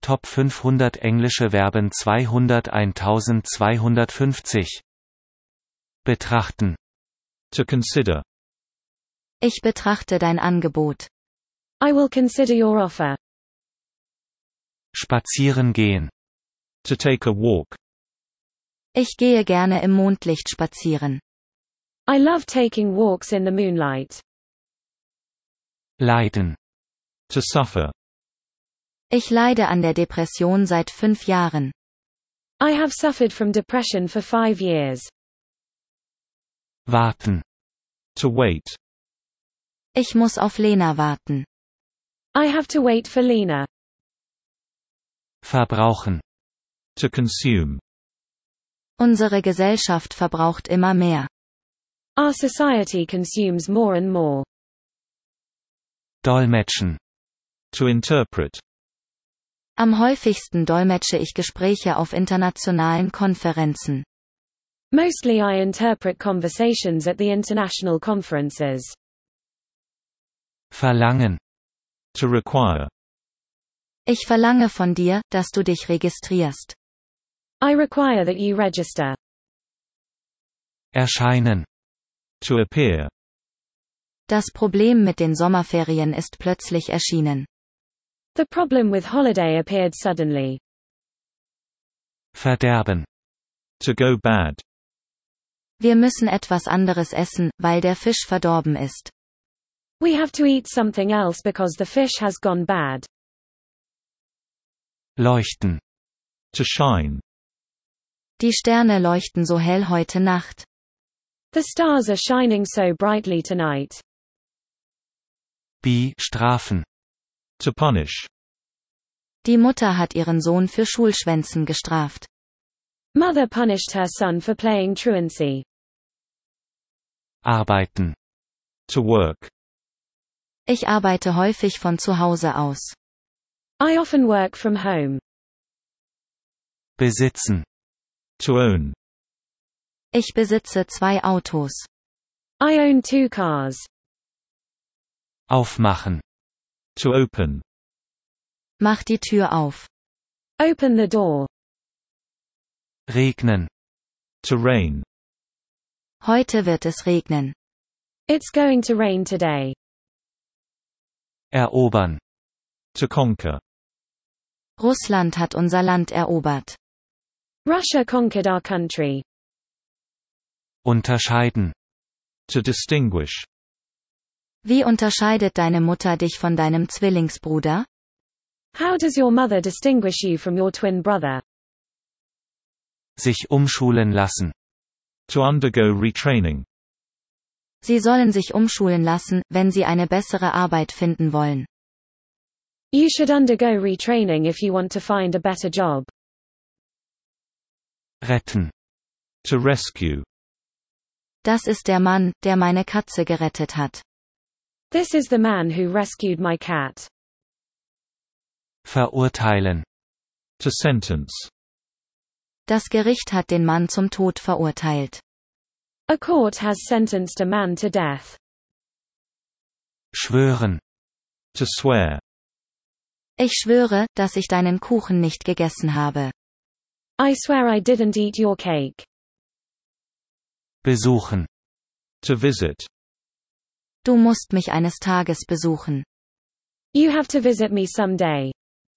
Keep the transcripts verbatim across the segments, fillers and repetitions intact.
Top fünfhundert englische Verben zweihunderteintausendzweihundertfünfzig. Betrachten. To consider. Ich betrachte dein Angebot. I will consider your offer. Spazieren gehen. To take a walk. Ich gehe gerne im Mondlicht spazieren. I love taking walks in the moonlight. Leiden. To suffer. Ich leide an der Depression seit fünf Jahren. I have suffered from depression for five years. Warten. To wait. Ich muss auf Lena warten. I have to wait for Lena. Verbrauchen. To consume. Unsere Gesellschaft verbraucht immer mehr. Our society consumes more and more. Dolmetschen. To interpret. Am häufigsten dolmetsche ich Gespräche auf internationalen Konferenzen. Mostly I interpret conversations at the international conferences. Verlangen. To require. Ich verlange von dir, dass du dich registrierst. I require that you register. Erscheinen. To appear. Das Problem mit den Sommerferien ist plötzlich erschienen. The problem with holiday appeared suddenly. Verderben. To go bad. Wir müssen etwas anderes essen, weil der Fisch verdorben ist. We have to eat something else because the fish has gone bad. Leuchten. To shine. Die Sterne leuchten so hell heute Nacht. The stars are shining so brightly tonight. Bestrafen. To punish. Die Mutter hat ihren Sohn für Schulschwänzen gestraft. Mother punished her son for playing truancy. Arbeiten. To work. Ich arbeite häufig von zu Hause aus. I often work from home. Besitzen. To own. Ich besitze zwei Autos. I own two cars. Aufmachen. To open. Mach die Tür auf. Open the door. Regnen. To rain. Heute wird es regnen. It's going to rain today. Erobern. To conquer. Russland hat unser Land erobert. Russia conquered our country. Unterscheiden. To distinguish. Wie unterscheidet deine Mutter dich von deinem Zwillingsbruder? How does your mother distinguish you from your twin brother? Sich umschulen lassen. To undergo retraining. Sie sollen sich umschulen lassen, wenn sie eine bessere Arbeit finden wollen. You should undergo retraining if you want to find a better job. Retten. To rescue. Das ist der Mann, der meine Katze gerettet hat. This is the man who rescued my cat. Verurteilen. To sentence. Das Gericht hat den Mann zum Tod verurteilt. A court has sentenced a man to death. Schwören. To swear. Ich schwöre, dass ich deinen Kuchen nicht gegessen habe. I swear I didn't eat your cake. Besuchen. To visit. Du musst mich eines Tages besuchen. You have to visit me someday.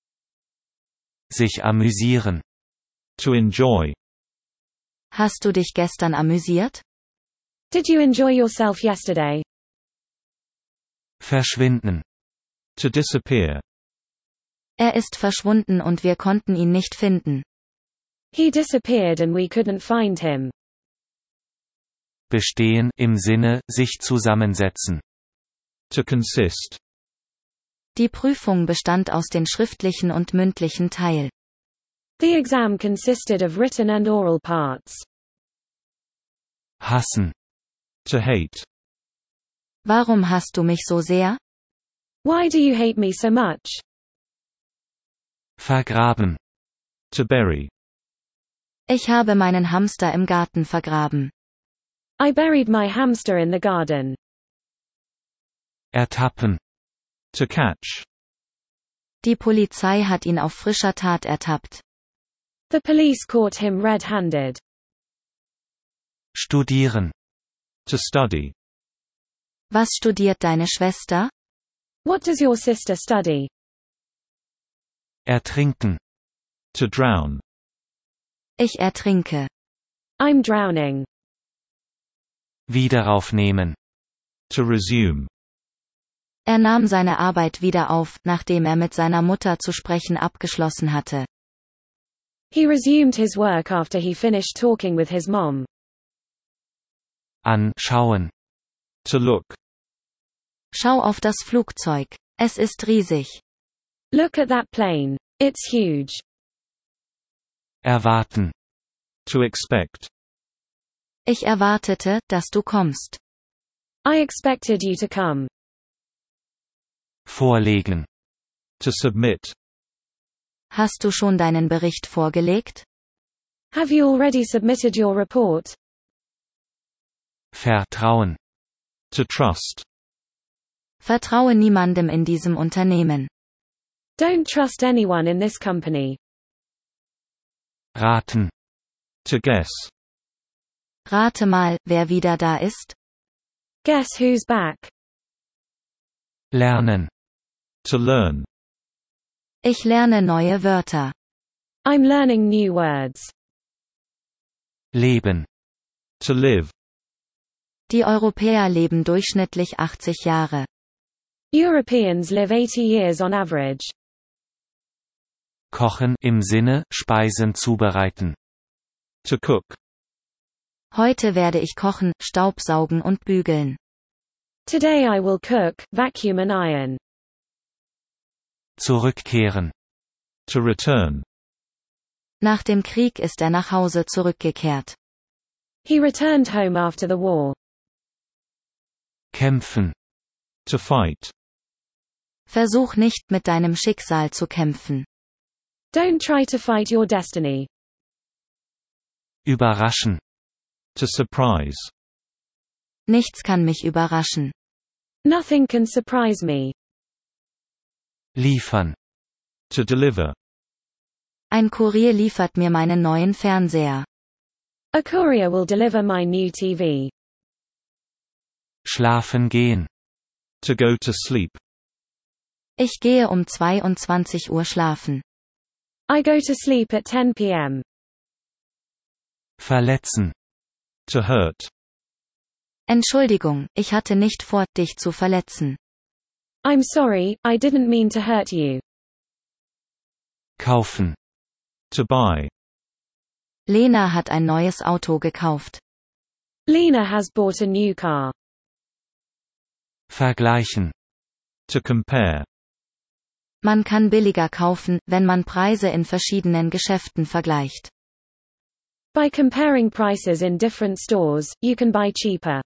Sich amüsieren. To enjoy. Hast du dich gestern amüsiert? Did you enjoy yourself yesterday? Verschwinden. To disappear. Er ist verschwunden und wir konnten ihn nicht finden. He disappeared and we couldn't find him. Bestehen, im Sinne, sich zusammensetzen. To consist. Die Prüfung bestand aus den schriftlichen und mündlichen Teil. The exam consisted of written and oral parts. Hassen. To hate. Warum hasst du mich so sehr? Why do you hate me so much? Vergraben. To bury. Ich habe meinen Hamster im Garten vergraben. I buried my hamster in the garden. Ertappen. To catch. Die Polizei hat ihn auf frischer Tat ertappt. The police caught him red-handed. Studieren. To study. Was studiert deine Schwester? What does your sister study? Ertrinken. To drown. Ich ertrinke. I'm drowning. Wiederaufnehmen. To resume. Er nahm seine Arbeit wieder auf, nachdem er mit seiner Mutter zu sprechen abgeschlossen hatte. He resumed his work after he finished talking with his mom. Anschauen. To look. Schau auf das Flugzeug. Es ist riesig. Look at that plane. It's huge. Erwarten. To expect. Ich erwartete, dass du kommst. I expected you to come. Vorlegen. To submit. Hast du schon deinen Bericht vorgelegt? Have you already submitted your report? Vertrauen. To trust. Vertraue niemandem in diesem Unternehmen. Don't trust anyone in this company. Raten. To guess. Rate mal, wer wieder da ist? Guess who's back? Lernen. To learn. Ich lerne neue Wörter. I'm learning new words. Leben. To live. Die Europäer leben durchschnittlich achtzig Jahre. Europeans live eighty years on average. Kochen im Sinne, Speisen zubereiten. To cook. Heute werde ich kochen, staubsaugen und bügeln. Today I will cook, vacuum and iron. Zurückkehren. To return. Nach dem Krieg ist er nach Hause zurückgekehrt. He returned home after the war. Kämpfen. To fight. Versuch nicht mit deinem Schicksal zu kämpfen. Don't try to fight your destiny. Überraschen. To surprise. Nichts kann mich überraschen. Nothing can surprise me. Liefern. To deliver. Ein Kurier liefert mir meinen neuen Fernseher. A courier will deliver my new T V. Schlafen gehen. To go to sleep. Ich gehe um zweiundzwanzig Uhr schlafen. I go to sleep at ten p m Verletzen. To hurt. Entschuldigung, ich hatte nicht vor, dich zu verletzen. I'm sorry, I didn't mean to hurt you. Kaufen. To buy. Lena hat ein neues Auto gekauft. Lena has bought a new car. Vergleichen. To compare. Man kann billiger kaufen, wenn man Preise in verschiedenen Geschäften vergleicht. By comparing prices in different stores, you can buy cheaper.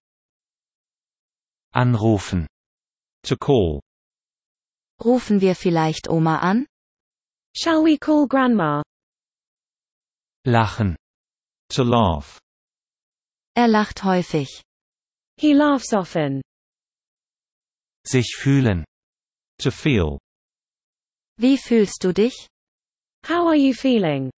Anrufen. To call. Rufen wir vielleicht Oma an? Shall we call Grandma? Lachen. To laugh. Er lacht häufig. He laughs often. Sich fühlen. To feel. Wie fühlst du dich? How are you feeling?